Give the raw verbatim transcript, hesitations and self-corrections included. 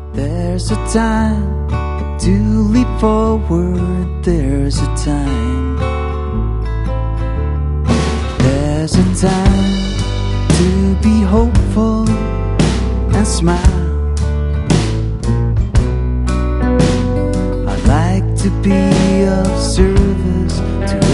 There's a time to leap forward, there's a time. There's a time to be hopeful and smile. I'd like to be of service to